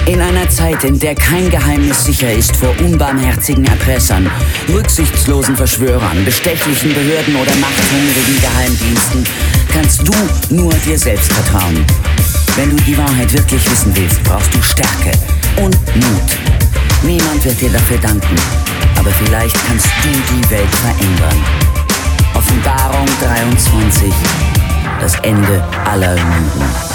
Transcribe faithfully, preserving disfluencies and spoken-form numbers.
In einer Zeit, in der kein Geheimnis sicher ist vor unbarmherzigen Erpressern, rücksichtslosen Verschwörern, bestechlichen Behörden oder machthungrigen Geheimdiensten, kannst du nur dir selbst vertrauen. Wenn du die Wahrheit wirklich wissen willst, brauchst du Stärke und Mut. Niemand wird dir dafür danken, aber vielleicht kannst du die Welt verändern. Offenbarung dreiundzwanzig. Das Ende aller Lügen.